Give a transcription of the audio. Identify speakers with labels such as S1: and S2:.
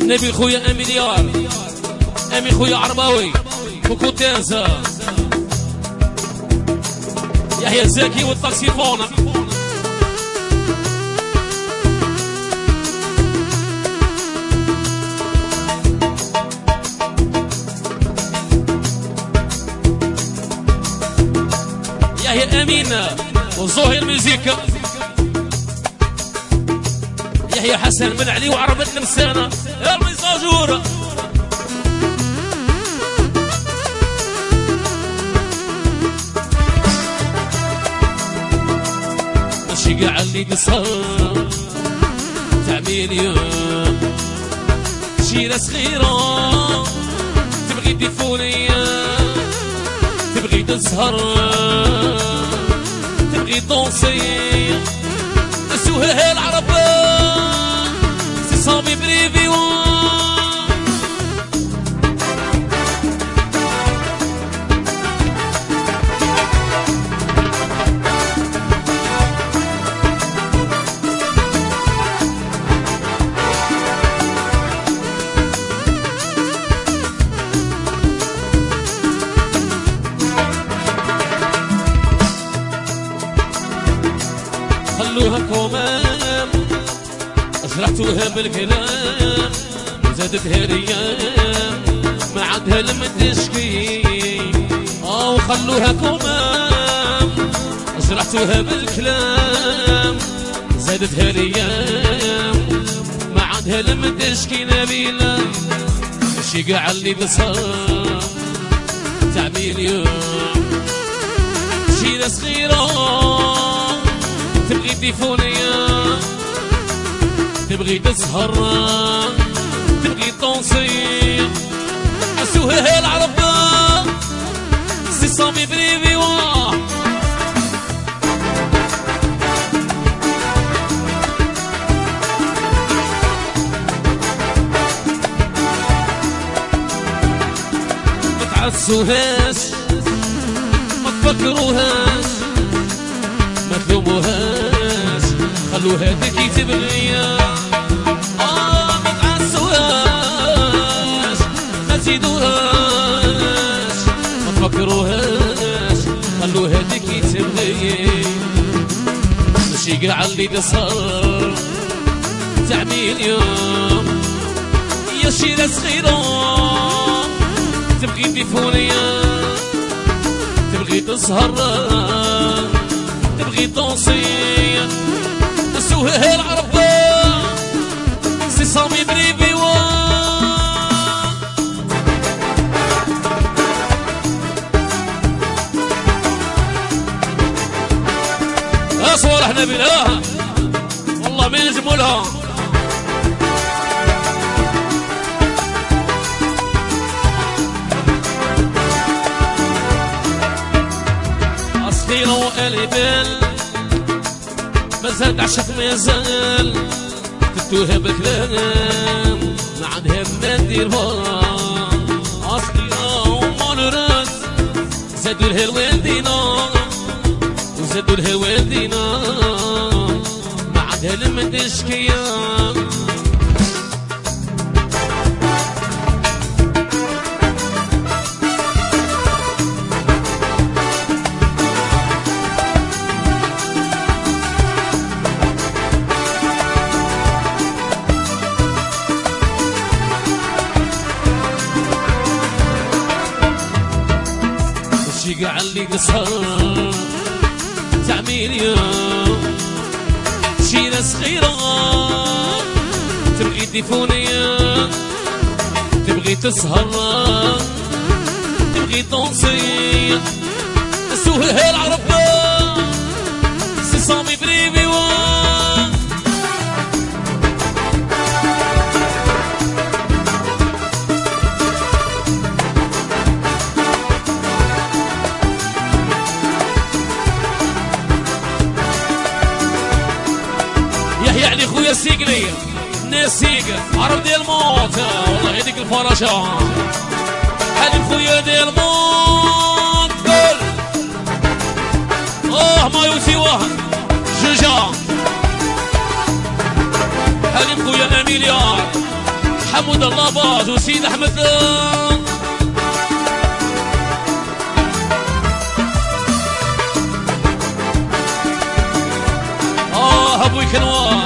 S1: نبي خويا اميليار، امي خويا عرباوي، كوكو تازا، يحيى زكي والطاكسيفون. يحيى امين وزهير ميوزيك، يحيى حسن بن علي وعربة نمسانة يا الميزاجور. ماشي قاع اللي قصر تعميل يوم شي ناس صغيرة تبغي تديفونيا، تبغي تسهر، تبغي طونسي، نسوها العربة سي صامي بريفي خلوها كومام، شرحتوها بالكلام وزادتها ريام ما عندها المتشكي. وخلوها كومام، شرحتوها بالكلام زادتها ريام ما عندها المتشكي. نبيلة ماشي قاع اللي بصر تعميل يوم شي ناس صغيرة تبغي تديفونيا، تبغي تسهر، تبغي طونسي، نسوها العربة سي صامي بريفي واه. ما تعسوهاش، ما تفكروهاش، ما تلوموهاش، خلوها تكي تبغيها. ما تعسوهاش، ما تزيدوهاش، ما تفكروهاش، خلوها تكي تبغي. ماشي قاع اللي تصر تعميل يوم يا شي ناس صغيرة تبغي تديفونيا، تبغي تسهر، تبغي طونسي، نسوها العربة سي صامي بريفي صالح نبيل والله ما ينجموا لها. أصلي وقالي بال مازال عشق مازال تتوها بالكلام ما عندها ما ندير بها. أصلي ومال راس زادوا لها الوالدينا وزادوا لها والدينا ما عندها لما تشكيا. ماشي قاع اللي قصر تعميل يوم شي ناس صغيرة تبغي تديفونيا، تبغي تسهر، تبغي طونسي، نسوها العربة سي صامي بريفي يعني خويا سيقلي ناس سيقل عرب ديال الموت والله يديك الفراشة. هذه خويا ديال الموت قول ما يسواه جوجا. هذه خويا اميليار حمود اللاباز وسيد احمد ابوي كنوان